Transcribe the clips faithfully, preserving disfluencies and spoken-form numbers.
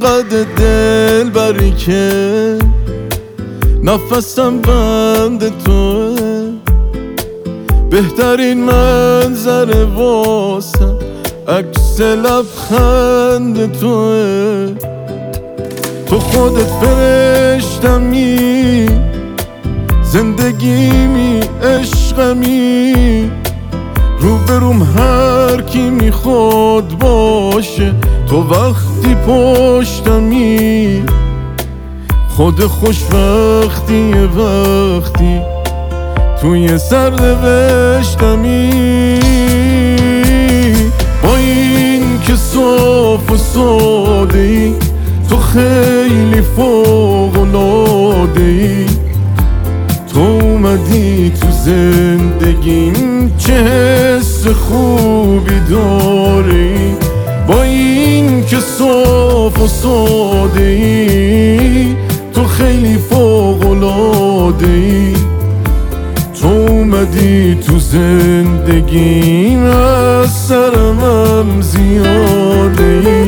اینقدر دل بری که نفسم بند توه، بهترین منظر واسم عکس لبخند توه. تو خودت فرشتمی، زندگیمی، عشقمی، روبروم هر کی میخواد باشه، تو وقتی پشتمی. خود خوش وقتی وقتی توی سرنوشتمی، با این که صاف و ساده ای، تو خیلی فوق‌العاده ای. تو اومدی تو زندگیم، چه حس خوبی داری. با این که صاف و ساده ای، تو خیلی فوق‌العاده ای. تو اومدی تو زندگیم، از سرمم زیاده ای.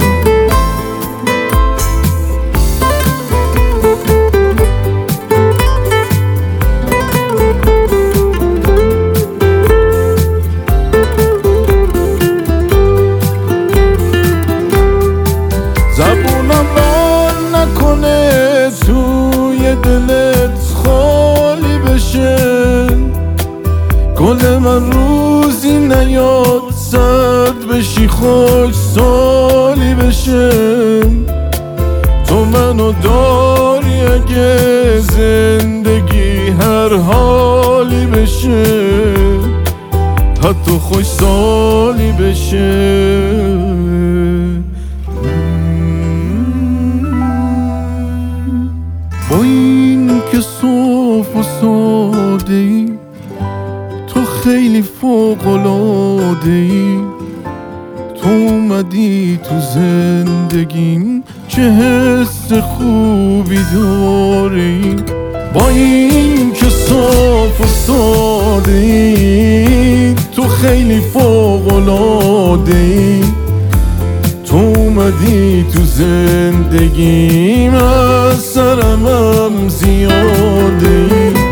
زبونم بار نکنه توی دلت خالی بشه، گل من روزی نیاد سرد بشی، خوش سالی بشه. تو منو داری اگه زندگی هر حالی بشه، حتی خوش سالی بشه. با این که صاف و ساده ای، تو خیلی فوق‌العاده ای. تو اومدی تو زندگیم، چه حس خوبی داری. با این که صاف و ساده ای، تو خیلی فوق‌العاده ای. تو اومدی تو زندگیم، از سرمم زیاده ای.